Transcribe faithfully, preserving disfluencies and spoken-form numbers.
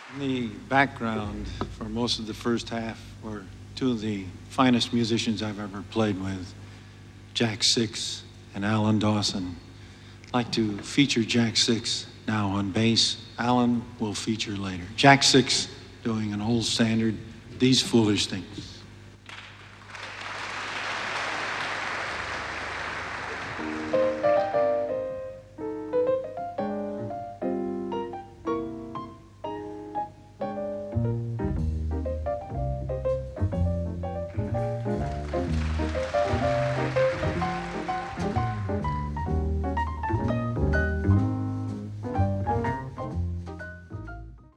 In the background for most of the first half were two of the finest musicians I've ever played with, Jack Six and Alan Dawson. I'd like to feature Jack Six now on bass. Alan will feature later. Jack Six doing an old standard, These Foolish Things.